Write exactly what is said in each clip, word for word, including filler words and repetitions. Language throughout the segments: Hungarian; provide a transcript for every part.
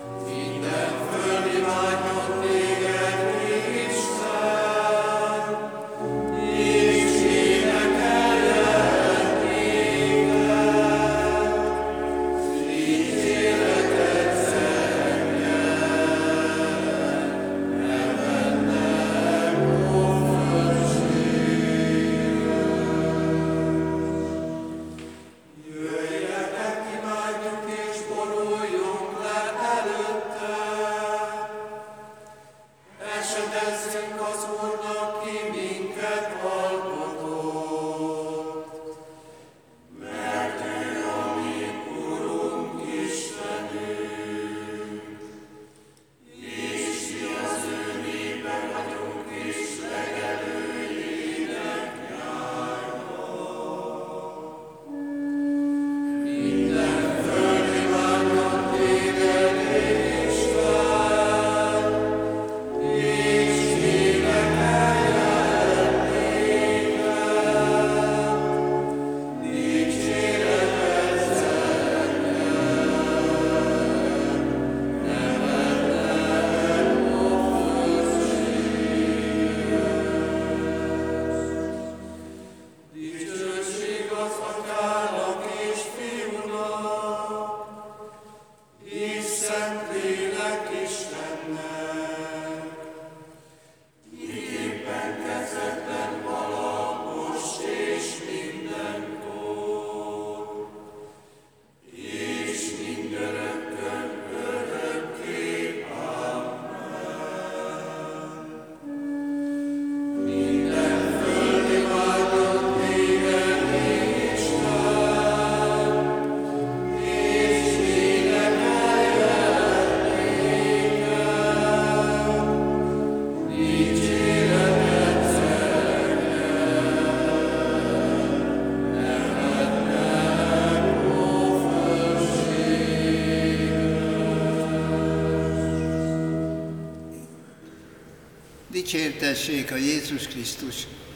Dicsértessék a Jézus Krisztus!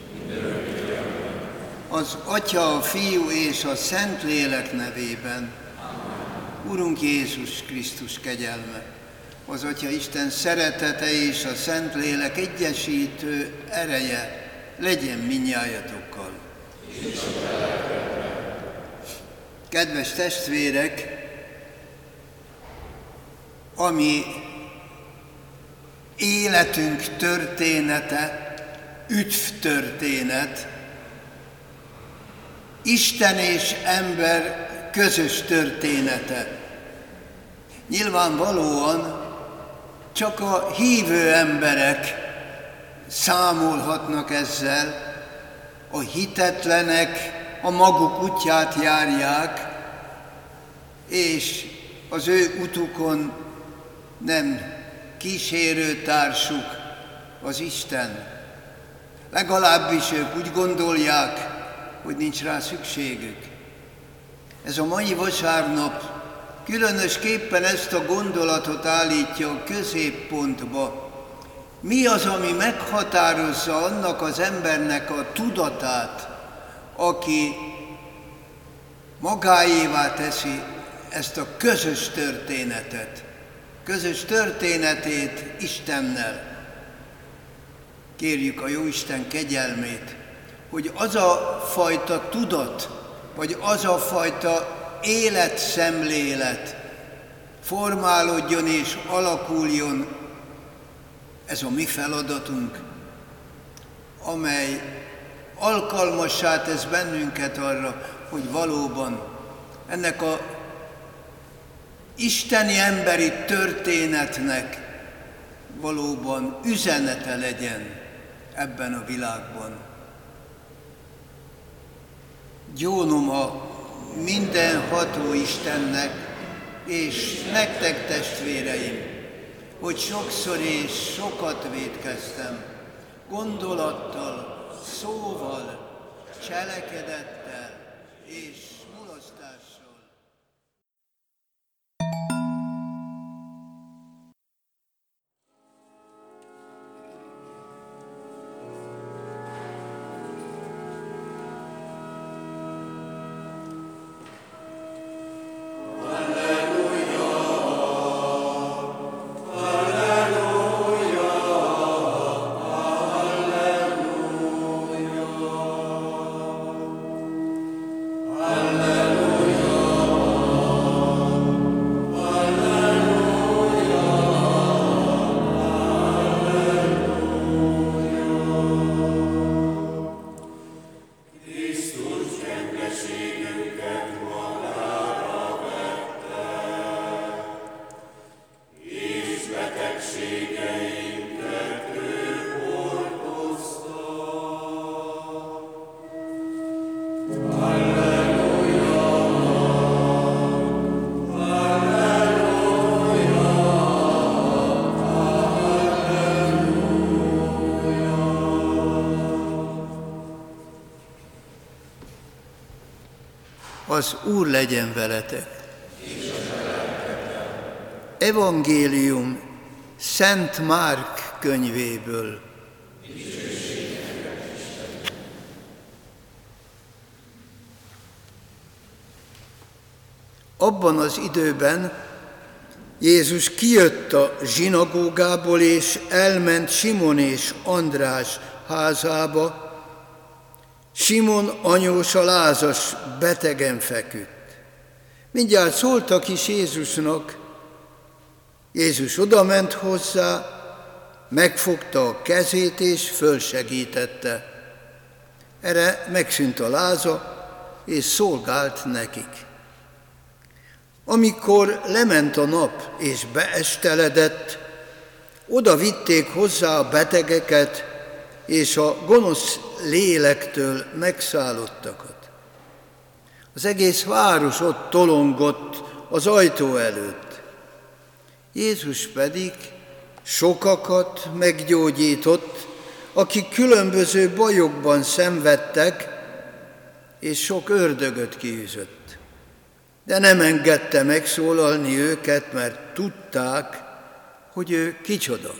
Az Atya, a Fiú és a Szentlélek nevében. Urunk Jézus Krisztus kegyelme, az Atya Isten szeretete és a Szentlélek egyesítő ereje legyen mindnyájatokkal. Kedves testvérek, ami életünk története, üdvtörténet, Isten és ember közös története. Nyilvánvalóan csak a hívő emberek számolhatnak ezzel, a hitetlenek a maguk útját járják, és az ő utukon nem kísérőtársuk az Isten. Legalábbis ők úgy gondolják, hogy nincs rá szükségük. Ez a mai vasárnap különösképpen ezt a gondolatot állítja a középpontba. Mi az, ami meghatározza annak az embernek a tudatát, aki magáévá teszi ezt a közös történetet, közös történetét Istennel. Kérjük a Jóisten kegyelmét, hogy az a fajta tudat, vagy az a fajta életszemlélet formálódjon és alakuljon, ez a mi feladatunk, amely alkalmassá tesz bennünket arra, hogy valóban ennek a isteni emberi történetnek valóban üzenete legyen ebben a világban. Gyónom a mindenható Istennek, és nektek, testvéreim, hogy sokszor és sokat vétkeztem, gondolattal, szóval, cselekedettel és mulasztással. Alleluja! Az Úr legyen veletek. Evangélium Szent Márk könyvéből. Abban az időben Jézus kijött a zsinagógából, és elment Simon és András házába. Simon anyósa lázas, betegen feküdt. Mindjárt szóltak is Jézusnak. Jézus odament hozzá, megfogta a kezét és fölsegítette. Erre megszűnt a láza, és szolgált nekik. Amikor lement a nap és beesteledett, oda vitték hozzá a betegeket és a gonosz lélektől megszállottakat. Az egész város ott tolongott az ajtó előtt. Jézus pedig sokakat meggyógyított, akik különböző bajokban szenvedtek, és sok ördögöt kiűzött. De nem engedte megszólalni őket, mert tudták, hogy ő kicsoda.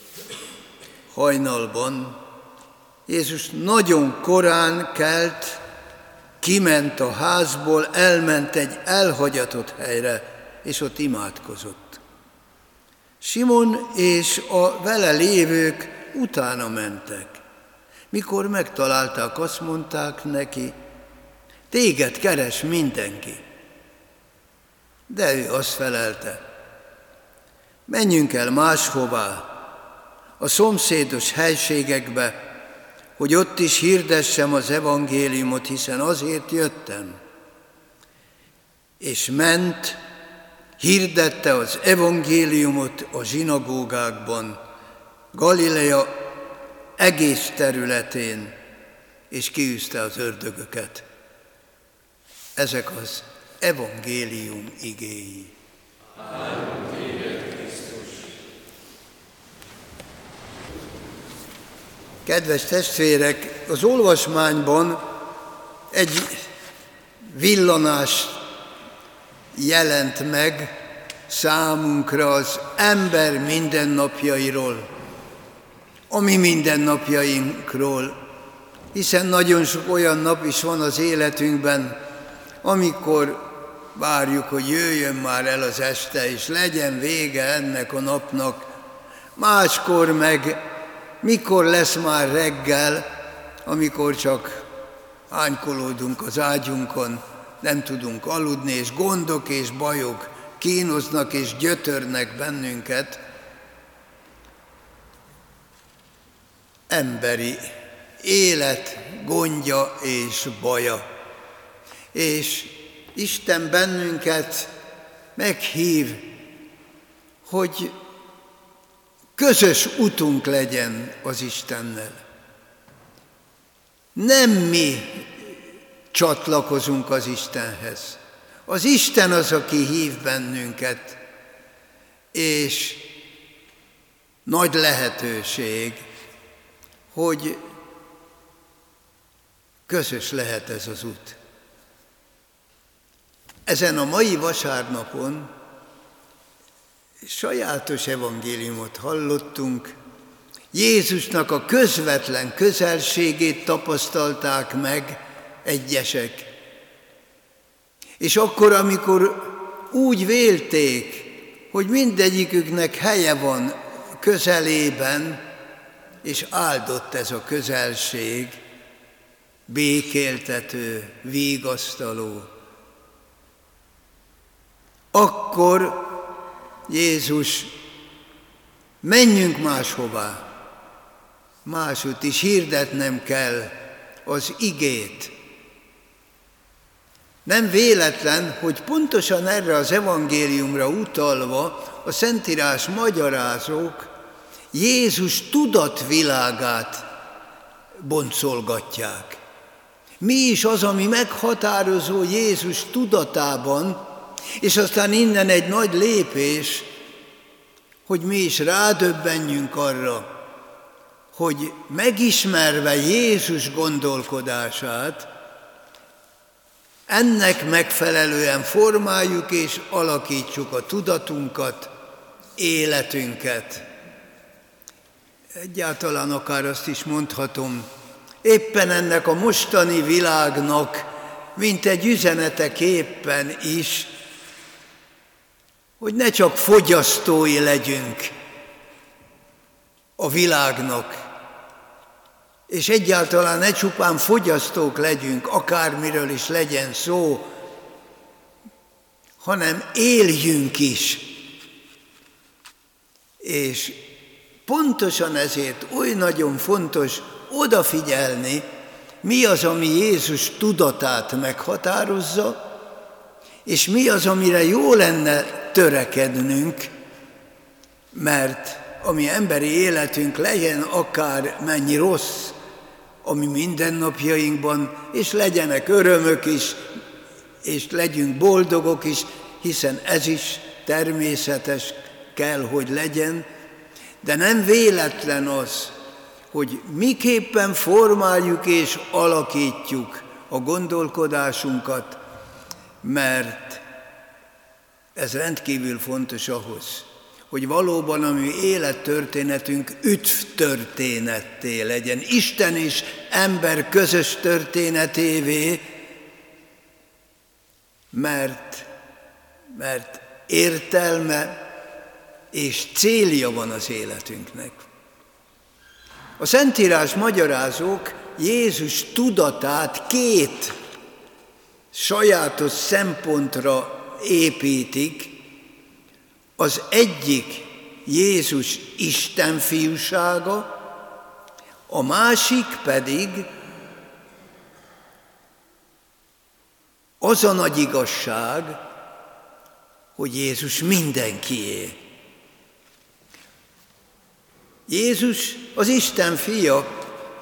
Hajnalban Jézus nagyon korán kelt, kiment a házból, elment egy elhagyatott helyre, és ott imádkozott. Simon és a vele lévők utána mentek. Mikor megtalálták, azt mondták neki, téged keres mindenki. De ő azt felelte, menjünk el máshová, a szomszédos helységekbe, hogy ott is hirdessem az evangéliumot, hiszen azért jöttem. És ment, hirdette az evangéliumot a zsinagógákban, Galilea egész területén, és kiűzte az ördögöket. Ezek az evangélium igéi. Kedves testvérek, az olvasmányban egy villanás jelent meg számunkra az ember mindennapjairól, a mi mindennapjainkról, hiszen nagyon sok olyan nap is van az életünkben, amikor várjuk, hogy jöjjön már el az este, és legyen vége ennek a napnak. Máskor meg mikor lesz már reggel, amikor csak ánykolódunk az ágyunkon, nem tudunk aludni, és gondok és bajok kínoznak és gyötörnek bennünket. Emberi élet gondja és baja. És Isten bennünket meghív, hogy közös utunk legyen az Istennel. Nem mi csatlakozunk az Istenhez. Az Isten az, aki hív bennünket, és nagy lehetőség, hogy közös lehet ez az út. Ezen a mai vasárnapon sajátos evangéliumot hallottunk, Jézusnak a közvetlen közelségét tapasztalták meg egyesek. És akkor, amikor úgy vélték, hogy mindegyiküknek helye van közelében, és áldott ez a közelség, békéltető, vigasztaló, akkor Jézus, menjünk máshová, máshogy is hirdetnem kell az igét. Nem véletlen, hogy pontosan erre az evangéliumra utalva a Szentírás magyarázók Jézus tudatvilágát boncolgatják. Mi is az, ami meghatározó Jézus tudatában, és aztán innen egy nagy lépés, hogy mi is rádöbbenjünk arra, hogy megismerve Jézus gondolkodását, ennek megfelelően formáljuk és alakítsuk a tudatunkat, életünket. Egyáltalán akár azt is mondhatom, éppen ennek a mostani világnak, mint egy üzeneteképpen is, hogy ne csak fogyasztói legyünk a világnak, és egyáltalán ne csupán fogyasztók legyünk, akármiről is legyen szó, hanem éljünk is. És pontosan ezért oly nagyon fontos odafigyelni, mi az, ami Jézus tudatát meghatározza, és mi az, amire jó lenne törekednünk, mert a mi emberi életünk legyen akár mennyi rossz, ami mindennapjainkban, és legyenek örömök is, és legyünk boldogok is, hiszen ez is természetes kell, hogy legyen, de nem véletlen az, hogy miképpen formáljuk és alakítjuk a gondolkodásunkat, mert ez rendkívül fontos ahhoz, hogy valóban a mi élettörténetünk üdvtörténetté legyen, Isten és ember közös történetévé, mert, mert értelme és célja van az életünknek. A Szentírás magyarázók Jézus tudatát két sajátos szempontra építik. Az egyik Jézus Isten fiúsága, a másik pedig az a nagy igazság, hogy Jézus mindenkié. Jézus az Isten fia,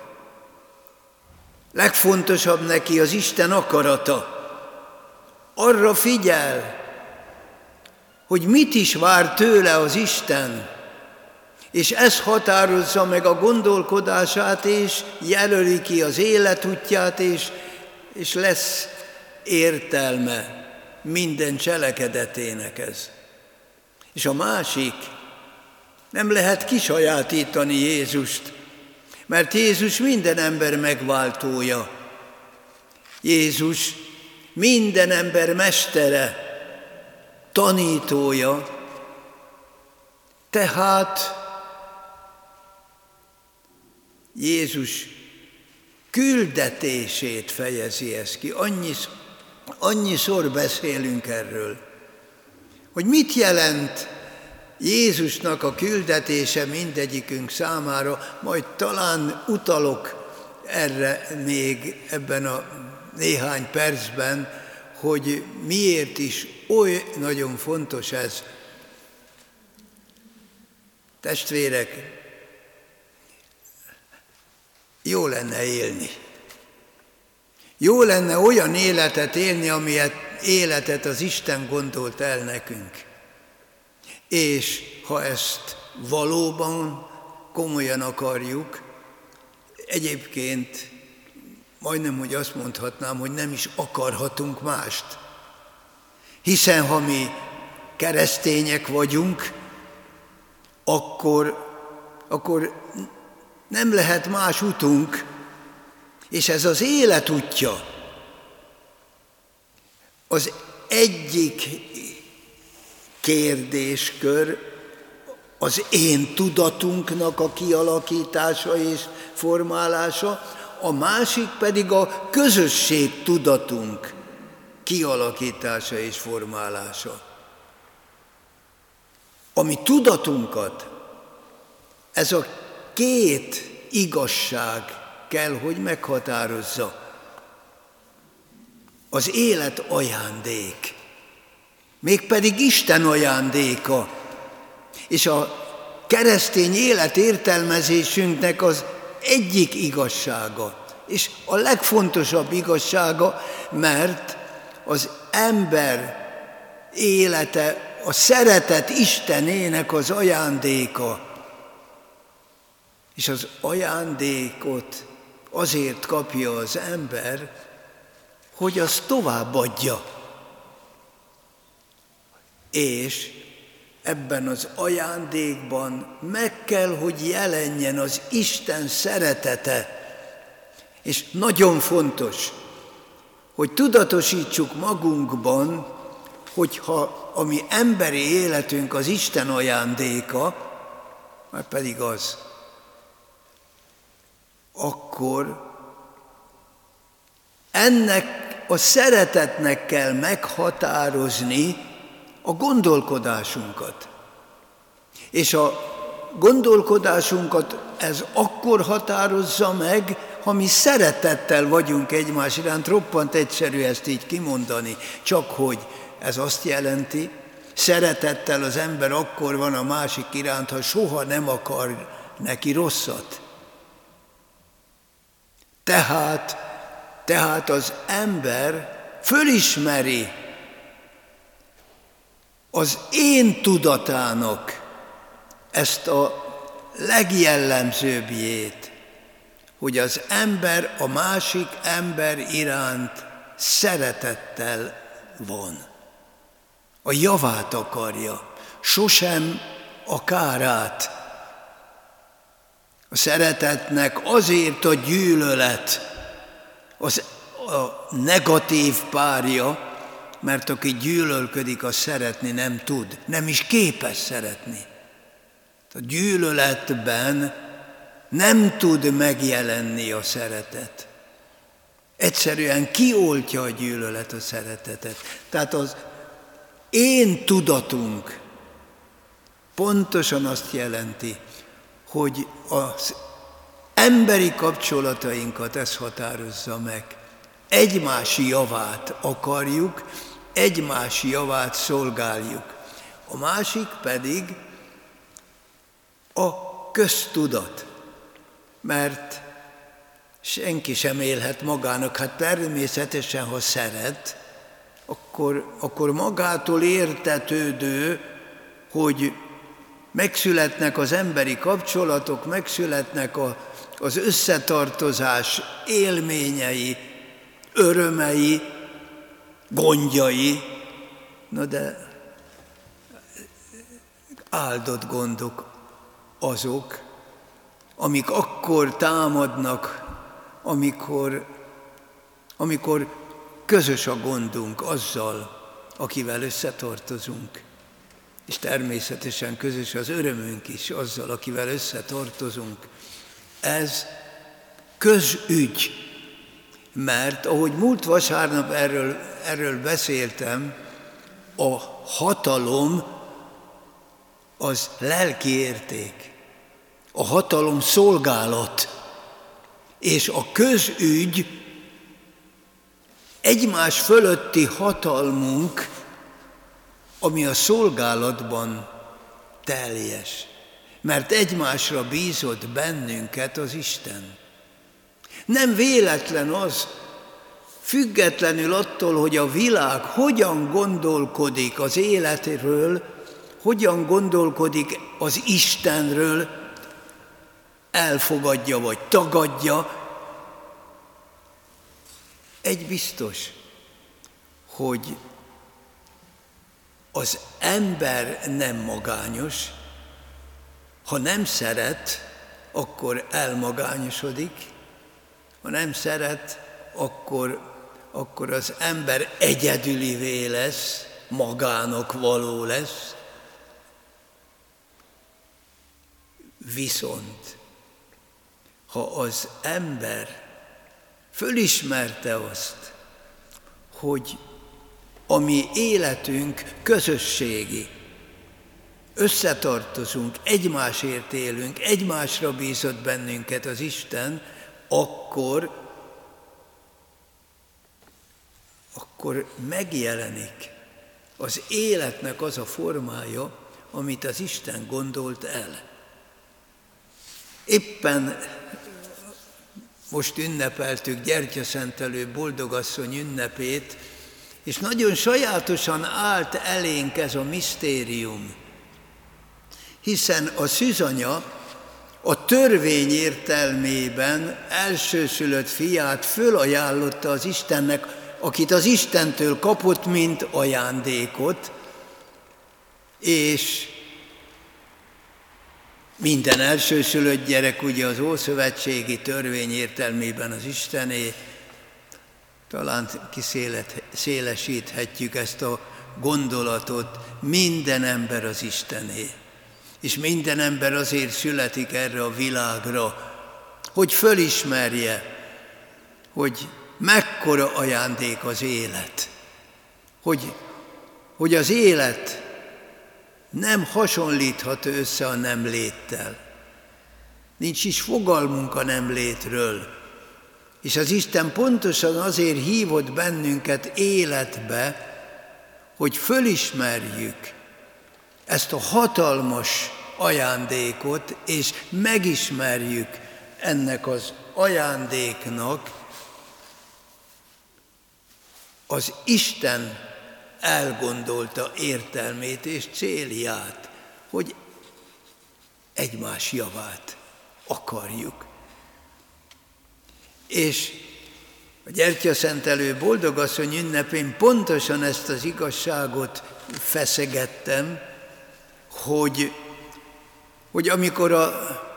legfontosabb neki az Isten akarata. Arra figyel, hogy mit is vár tőle az Isten, és ez határozza meg a gondolkodását, és jelöli ki az életútját, és, és lesz értelme minden cselekedetének ez. És a másik, nem lehet kisajátítani Jézust, mert Jézus minden ember megváltója. Jézus minden ember mestere, tanítója, tehát Jézus küldetését fejezi ezt ki. Annyis, annyiszor beszélünk erről, hogy mit jelent Jézusnak a küldetése mindegyikünk számára, majd talán utalok erre még ebben a néhány percben, hogy miért is oly nagyon fontos ez. Testvérek, jó lenne élni. Jó lenne olyan életet élni, amilyen életet az Isten gondolt el nekünk. És ha ezt valóban komolyan akarjuk, egyébként majdnem, hogy azt mondhatnám, hogy nem is akarhatunk mást. Hiszen ha mi keresztények vagyunk, akkor, akkor nem lehet más utunk, és ez az élet útja. Az egyik kérdéskör az én tudatunknak a kialakítása és formálása, a másik pedig a közösség tudatunk kialakítása és formálása. A mi tudatunkat ez a két igazság kell, hogy meghatározza. Az élet ajándék, mégpedig Isten ajándéka, és a keresztény életértelmezésünknek az egyik igazsága, és a legfontosabb igazsága, mert az ember élete a szeretet Istenének az ajándéka. És az ajándékot azért kapja az ember, hogy azt továbbadja. És ebben az ajándékban meg kell, hogy jelenjen az Isten szeretete. És nagyon fontos, hogy tudatosítsuk magunkban, hogyha a mi emberi életünk az Isten ajándéka, már pedig az, akkor ennek a szeretetnek kell meghatározni a gondolkodásunkat. És a gondolkodásunkat ez akkor határozza meg, ha mi szeretettel vagyunk egymás iránt. Roppant egyszerű ezt így kimondani, csak hogy ez azt jelenti, szeretettel az ember akkor van a másik iránt, ha soha nem akar neki rosszat. Tehát, tehát az ember fölismeri az én tudatának ezt a legjellemzőbbjét, hogy az ember a másik ember iránt szeretettel van. A javát akarja, sosem a kárát. A szeretetnek azért a gyűlölet, az a negatív párja, mert aki gyűlölködik, az szeretni nem tud, nem is képes szeretni. A gyűlöletben nem tud megjelenni a szeretet. Egyszerűen kioltja a gyűlölet a szeretetet. Tehát az én tudatunk pontosan azt jelenti, hogy az emberi kapcsolatainkat ez határozza meg. Egymás javát akarjuk, egymás javát szolgáljuk. A másik pedig a köztudat, mert senki sem élhet magának, hát természetesen, ha szeret, akkor, akkor magától értetődő, hogy megszületnek az emberi kapcsolatok, megszületnek a, az összetartozás élményei, örömei, gondjai, na de áldott gondok azok, amik akkor támadnak, amikor, amikor közös a gondunk azzal, akivel összetartozunk. És természetesen közös az örömünk is azzal, akivel összetartozunk. Ez közügy, mert ahogy múlt vasárnap erről, erről beszéltem, a hatalom az lelki érték, a hatalom szolgálat, és a közügy egymás fölötti hatalmunk, ami a szolgálatban teljes, mert egymásra bízott bennünket az Isten. Nem véletlen az, függetlenül attól, hogy a világ hogyan gondolkodik az életről, hogyan gondolkodik az Istenről, elfogadja vagy tagadja, egy biztos, hogy az ember nem magányos, ha nem szeret, akkor elmagányosodik, ha nem szeret, akkor, akkor az ember egyedülivé lesz, magának való lesz. Viszont, ha az ember fölismerte azt, hogy a mi életünk közösségi, összetartozunk, egymásért élünk, egymásra bízott bennünket az Isten, akkor, akkor megjelenik az életnek az a formája, amit az Isten gondolt el. Éppen most ünnepeltük gyertyaszentelő boldogasszony ünnepét, és nagyon sajátosan állt elénk ez a misztérium, hiszen a szűzanya a törvény értelmében elsőszülött fiát fölajánlotta az Istennek, akit az Istentől kapott, mint ajándékot, és minden elsőszülött gyerek ugye az ószövetségi törvény értelmében az Istené. Talán kiszélesíthetjük ezt a gondolatot, minden ember az Istené. És minden ember azért születik erre a világra, hogy fölismerje, hogy mekkora ajándék az élet. Hogy, hogy az élet nem hasonlítható össze a nem léttel. Nincs is fogalmunk a nem létről. És az Isten pontosan azért hívott bennünket életbe, hogy fölismerjük ezt a hatalmas ajándékot, és megismerjük ennek az ajándéknak az Isten elgondolta értelmét és célját, hogy egymás javát akarjuk. És a gyertyaszentelő boldogasszony ünnepén pontosan ezt az igazságot feszegettem, hogy, hogy amikor a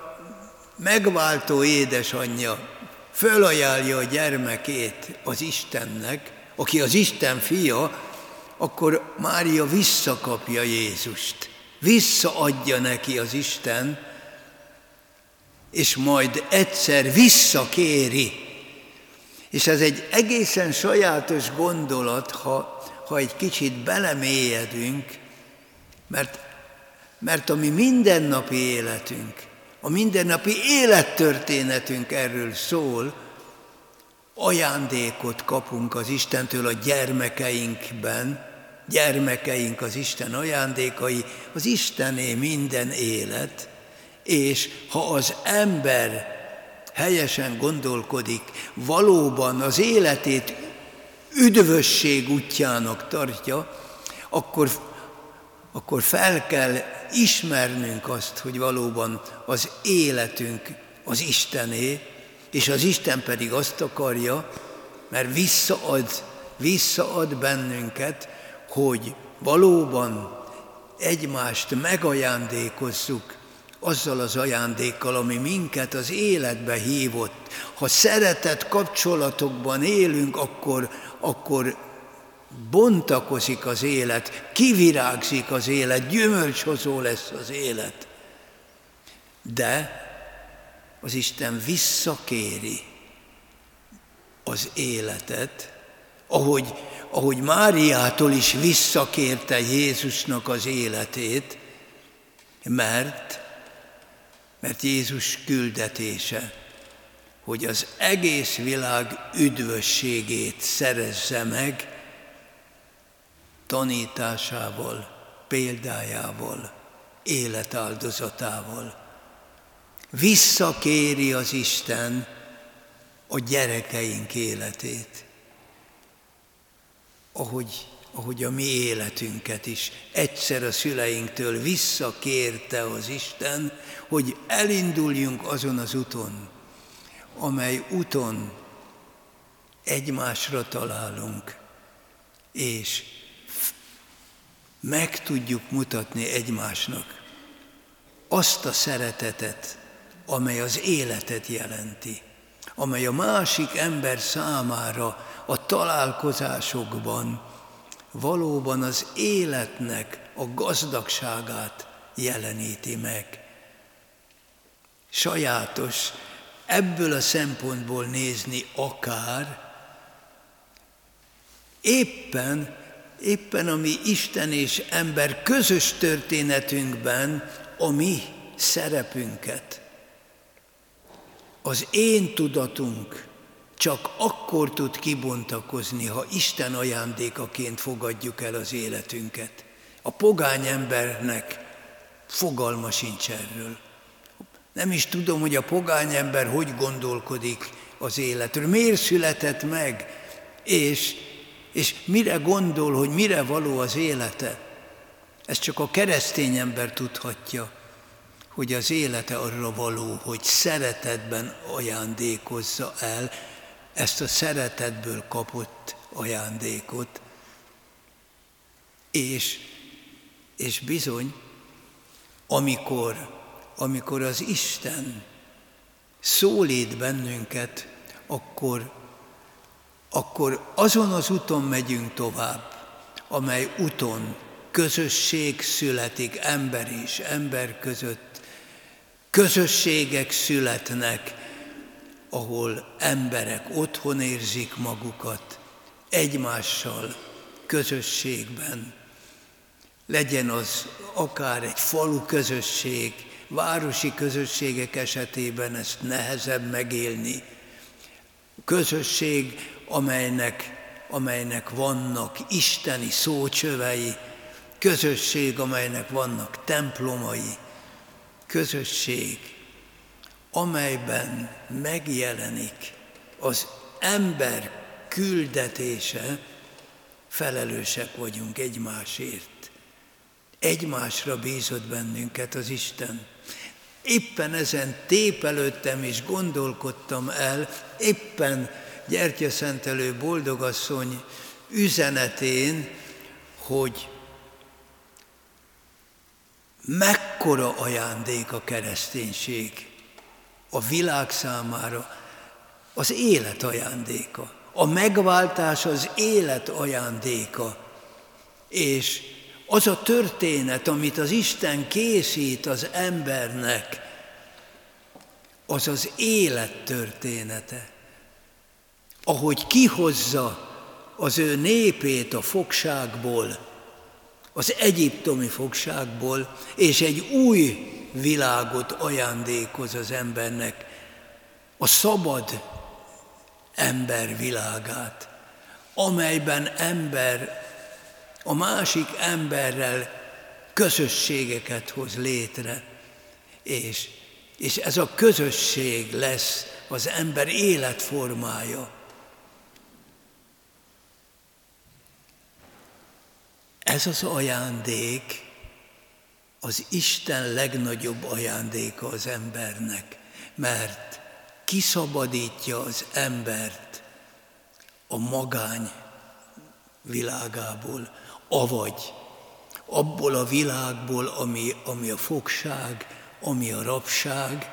megváltó édesanyja fölajánlja a gyermekét az Istennek, aki az Isten fia, akkor Mária visszakapja Jézust, visszaadja neki az Isten, és majd egyszer visszakéri. És ez egy egészen sajátos gondolat, ha, ha egy kicsit belemélyedünk, mert, mert a mi mindennapi életünk, a mindennapi élettörténetünk erről szól, ajándékot kapunk az Istentől a gyermekeinkben, gyermekeink az Isten ajándékai, az Istené minden élet, és ha az ember helyesen gondolkodik, valóban az életét üdvösség útjának tartja, akkor, akkor fel kell ismernünk azt, hogy valóban az életünk az Istené, és az Isten pedig azt akarja, mert visszaad, visszaad bennünket, hogy valóban egymást megajándékozzuk azzal az ajándékkal, ami minket az életbe hívott. Ha szeretett kapcsolatokban élünk, akkor, akkor bontakozik az élet, kivirágzik az élet, gyümölcshozó lesz az élet. De az Isten visszakéri az életet, ahogy, ahogy Máriától is visszakérte Jézusnak az életét, mert, mert Jézus küldetése, hogy az egész világ üdvösségét szerezze meg tanításával, példájával, életáldozatával. Visszakéri az Isten a gyerekeink életét, ahogy, ahogy a mi életünket is egyszer a szüleinktől visszakérte az Isten, hogy elinduljunk azon az úton, amely úton egymásra találunk, és meg tudjuk mutatni egymásnak azt a szeretetet, amely az életet jelenti, amely a másik ember számára a találkozásokban valóban az életnek a gazdagságát jeleníti meg. Sajátos ebből a szempontból nézni akár, éppen, éppen a mi Isten és ember közös történetünkben a mi szerepünket. Az én tudatunk csak akkor tud kibontakozni, ha Isten ajándékaként fogadjuk el az életünket. A pogány embernek fogalma sincs erről. Nem is tudom, hogy a pogány ember hogy gondolkodik az életről. Miért született meg, és, és mire gondol, hogy mire való az élete. Ezt csak a keresztény ember tudhatja, hogy az élete arra való, hogy szeretetben ajándékozza el ezt a szeretetből kapott ajándékot. És, és bizony, amikor, amikor az Isten szólít bennünket, akkor, akkor azon az úton megyünk tovább, amely úton közösség születik ember és ember között, közösségek születnek, ahol emberek otthon érzik magukat, egymással, közösségben. Legyen az akár egy falu közösség, városi közösségek esetében ezt nehezebb megélni. Közösség, amelynek, amelynek vannak isteni szócsövei, közösség, amelynek vannak templomai, közösség, amelyben megjelenik az ember küldetése, felelősek vagyunk egymásért. Egymásra bízott bennünket az Isten. Éppen ezen tépelődtem és gondolkodtam el, éppen gyertyaszentelő boldogasszony üzenetén, hogy mekkora ajándék a kereszténység a világ számára, az élet ajándéka. A megváltás az élet ajándéka, és az a történet, amit az Isten készít az embernek, az az élet története. Ahogy kihozza az ő népét a fogságból, az egyiptomi fogságból, és egy új világot ajándékoz az embernek, a szabad ember világát, amelyben ember a másik emberrel közösségeket hoz létre, és, és ez a közösség lesz az ember életformája. Ez az ajándék, az Isten legnagyobb ajándéka az embernek, mert kiszabadítja az embert a magány világából, avagy abból a világból, ami, ami a fogság, ami a rabság,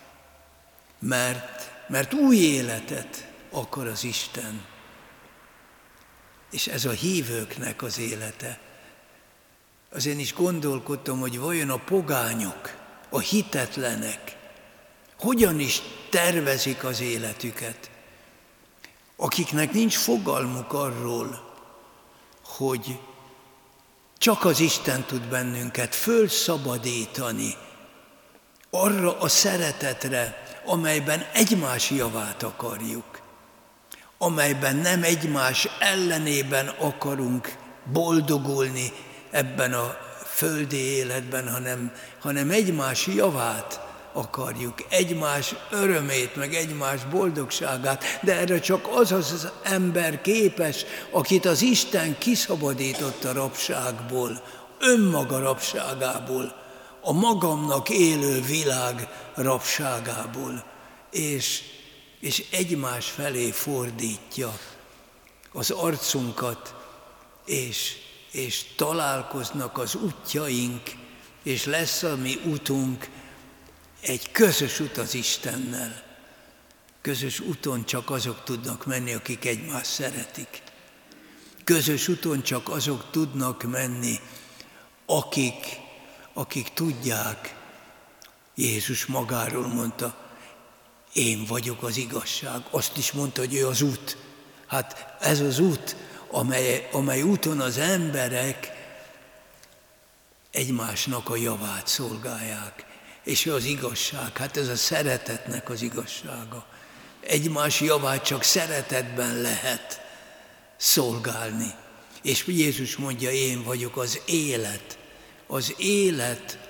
mert, mert új életet akar az Isten. És ez a hívőknek az élete. Azért is gondolkodtam, hogy vajon a pogányok, a hitetlenek hogyan is tervezik az életüket, akiknek nincs fogalmuk arról, hogy csak az Isten tud bennünket fölszabadítani arra a szeretetre, amelyben egymás javát akarjuk, amelyben nem egymás ellenében akarunk boldogulni ebben a földi életben, hanem, hanem egymás javát akarjuk, egymás örömét, meg egymás boldogságát, de erre csak az az ember képes, akit az Isten kiszabadított a rabságból, önmaga rabságából, a magamnak élő világ rabságából, és, és egymás felé fordítja az arcunkat, és, és találkoznak az útjaink, és lesz a mi útunk egy közös út az Istennel. Közös úton csak azok tudnak menni, akik egymást szeretik. Közös úton csak azok tudnak menni, akik, akik tudják, Jézus magáról mondta, én vagyok az igazság. Azt is mondta, hogy ő az út. Hát ez az út, amely, amely úton az emberek egymásnak a javát szolgálják. És ő az igazság, hát ez a szeretetnek az igazsága. Egymás javát csak szeretetben lehet szolgálni. És Jézus mondja, én vagyok az élet. Az élet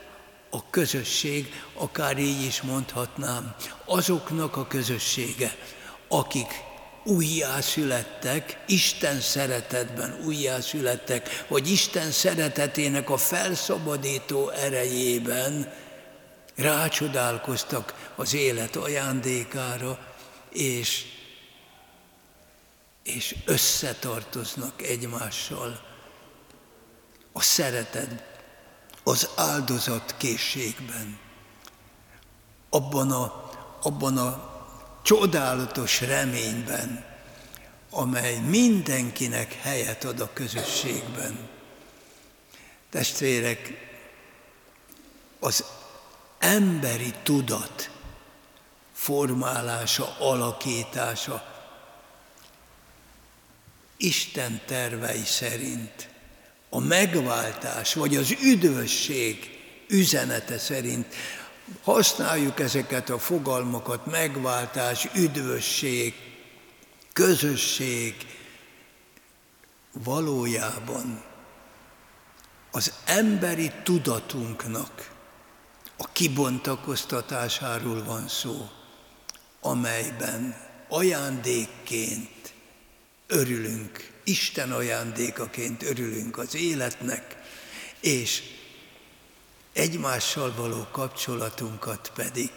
a közösség, akár így is mondhatnám, azoknak a közössége, akik újjászülettek, Isten szeretetben újjászülettek, vagy Isten szeretetének a felszabadító erejében rácsodálkoztak az élet ajándékára, és, és összetartoznak egymással a szeretet, az áldozatkészségben, abban a, abban a csodálatos reményben, amely mindenkinek helyet ad a közösségben. Testvérek, az emberi tudat formálása, alakítása Isten tervei szerint, a megváltás vagy az üdvösség üzenete szerint használjuk ezeket a fogalmakat: megváltás, üdvösség, közösség. Valójában az emberi tudatunknak a kibontakoztatásáról van szó, amelyben ajándékként örülünk, Isten ajándékaként örülünk az életnek, és egymással való kapcsolatunkat pedig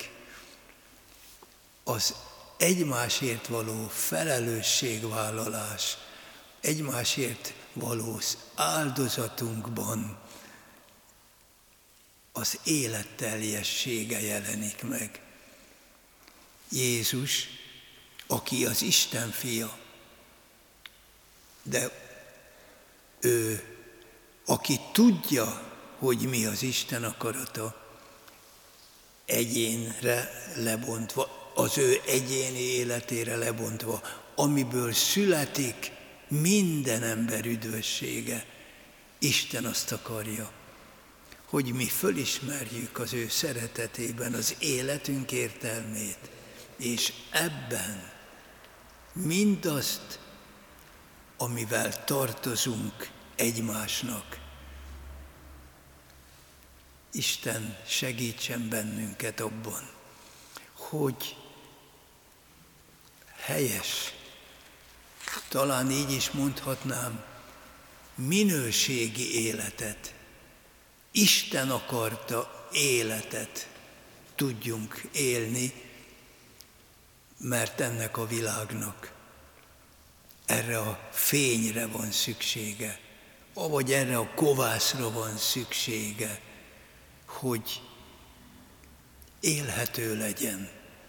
az egymásért való felelősségvállalás, egymásért való áldozatunkban az élet teljessége jelenik meg. Jézus, aki az Isten fia, de ő, aki tudja, hogy mi az Isten akarata, egyénre lebontva, az ő egyéni életére lebontva, amiből születik minden ember üdvössége. Isten azt akarja, hogy mi fölismerjük az ő szeretetében az életünk értelmét, és ebben mindazt, amivel tartozunk egymásnak. Isten segítsen bennünket abban, hogy helyes, talán így is mondhatnám, minőségi életet, Isten akarta életet tudjunk élni, mert ennek a világnak erre a fényre van szüksége, avagy erre a kovászra van szüksége, hogy élhető legyen.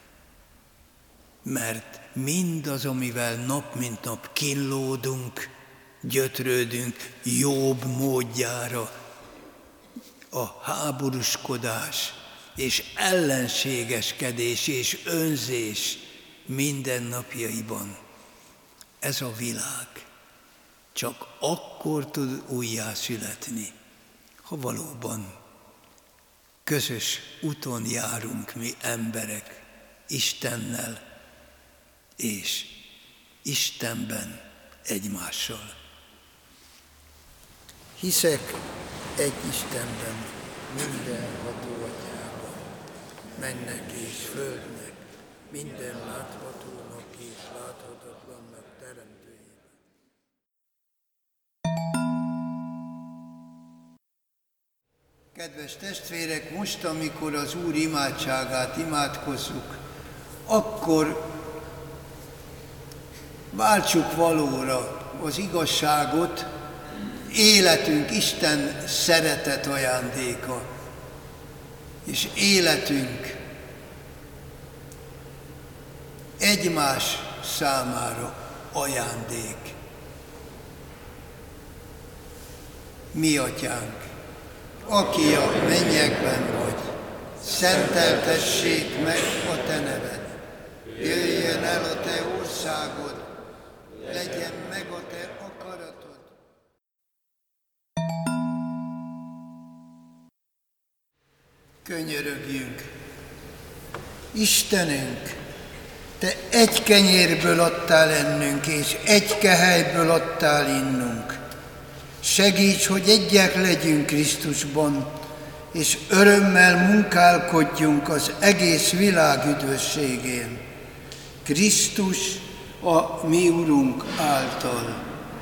Mert mindaz, amivel nap mint nap kínlódunk, gyötrődünk jobb módjára, a háborúskodás és ellenségeskedés és önzés mindennapjaiban, ez a világ csak akkor tud újjászületni, ha valóban közös úton járunk mi emberek Istennel és Istenben egymással. Hiszek egy Istenben, mindenható Atyában, mennek és földnek, minden láthatónak és láthatatlannak teremtőjében. Kedves testvérek, most, amikor az Úr imádságát imádkozzuk, akkor váltsuk valóra az igazságot, életünk Isten szeretet ajándéka, és életünk egymás számára ajándék. Mi Atyánk, aki a mennyekben vagy, szenteltessék meg a Te neved. Jöjjön el a Te országod, legyen meg a Te akaratod. Könyörögjünk! Istenünk, Te egy kenyérből adtál ennünk, és egy kehelyből adtál innunk. Segíts, hogy egyek legyünk Krisztusban, és örömmel munkálkodjunk az egész világ üdvösségén, Krisztus a mi Urunk által.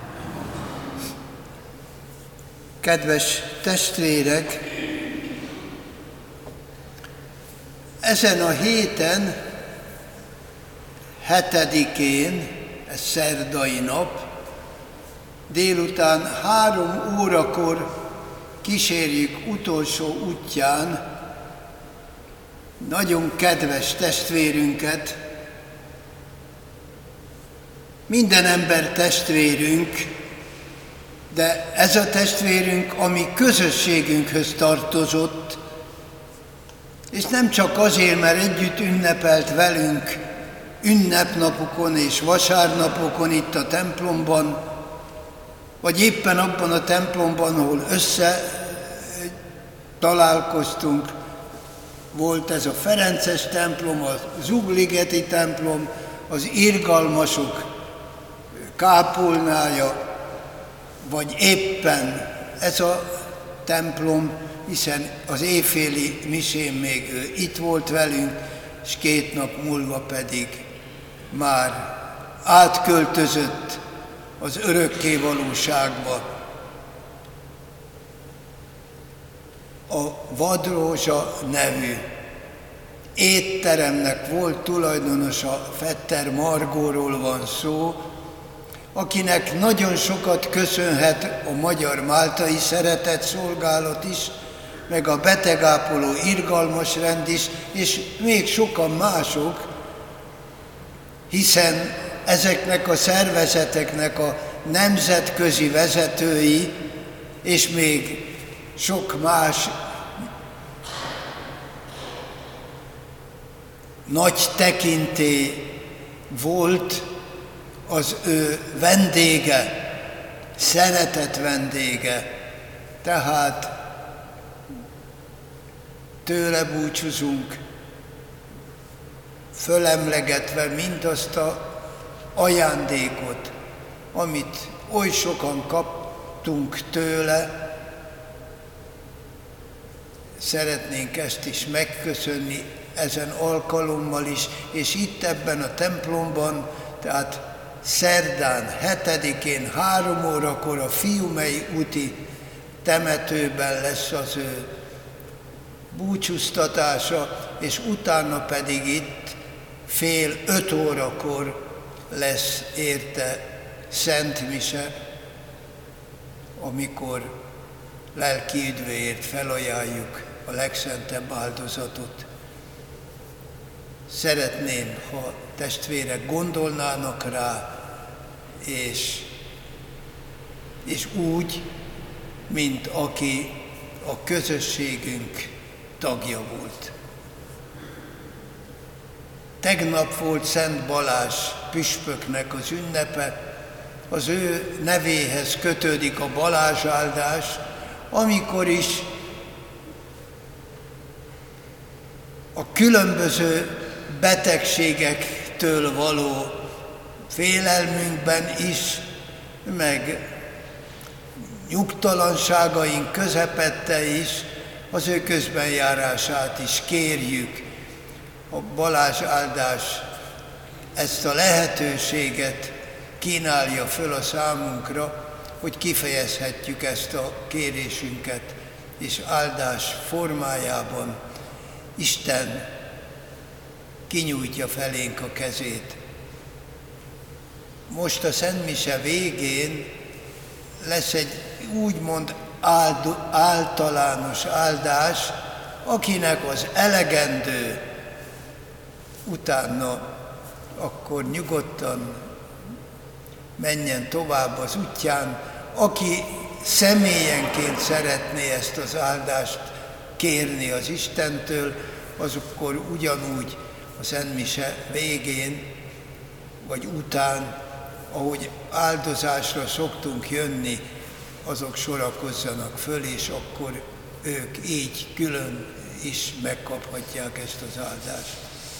Kedves testvérek, ezen a héten, hetedikén, ez szerdai nap, délután három órakor kísérjük utolsó útján nagyon kedves testvérünket, minden ember testvérünk, de ez a testvérünk a mi közösségünkhöz tartozott, és nem csak azért, mert együtt ünnepelt velünk ünnepnapokon és vasárnapokon itt a templomban, vagy éppen abban a templomban, ahol össze találkoztunk, volt ez a ferences templom, a Zugligeti templom, az irgalmasok kápolnája, vagy éppen ez a templom, hiszen az éjféli misén még ő itt volt velünk, és két nap múlva pedig már átköltözött az örökké valóságba. A Vadrózsa nevű étteremnek volt tulajdonosa, Fetter Margóról van szó, akinek nagyon sokat köszönhet a Magyar Máltai Szeretetszolgálat is, meg a betegápoló irgalmasrend is, és még sokan mások, hiszen ezeknek a szervezeteknek a nemzetközi vezetői, és még sok más nagy tekintély volt az ő vendége, szeretett vendége. Tehát tőle búcsúzunk, fölemlegetve mindazt a ajándékot, amit oly sokan kaptunk tőle. Szeretnénk ezt is megköszönni ezen alkalommal is, és itt ebben a templomban, tehát szerdán, hetedikén, három órakor a Fiumei úti temetőben lesz az ő búcsúztatása, és utána pedig itt fél öt órakor lesz érte Szent Mise, amikor lelki üdvéért felajánljuk a legszentebb áldozatot. Szeretném, ha testvérek gondolnának rá, és, és úgy, mint aki a közösségünk tagja volt. Tegnap volt Szent Balázs püspöknek az ünnepe, az ő nevéhez kötődik a Balázs-áldás, amikor is a különböző betegségektől való félelmünkben is, meg nyugtalanságaink közepette is az ő közbenjárását is kérjük. A Balázs áldás ezt a lehetőséget kínálja föl a számunkra, hogy kifejezhetjük ezt a kérésünket, és áldás formájában Isten kinyújtja felénk a kezét. Most a Szent Mise végén lesz egy úgymond áld, általános áldás, akinek az elegendő, utána akkor nyugodtan menjen tovább az útján. Aki személyenként szeretné ezt az áldást kérni az Istentől, az akkor ugyanúgy a Szent Mise végén, vagy után, ahogy áldozásra szoktunk jönni, azok sorakozzanak föl, és akkor ők így külön is megkaphatják ezt az áldást.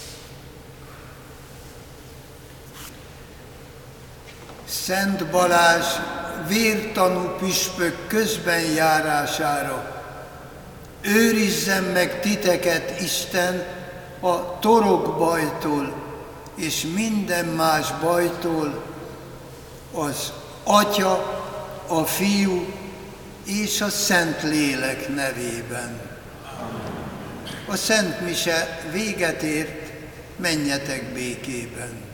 Szent Balázs vértanú püspök közbenjárására őrizzen meg titeket Isten a torokbajtól és minden más bajtól, az Atya, a Fiú és a Szentlélek nevében. A Szent Mise véget ért, menjetek békében.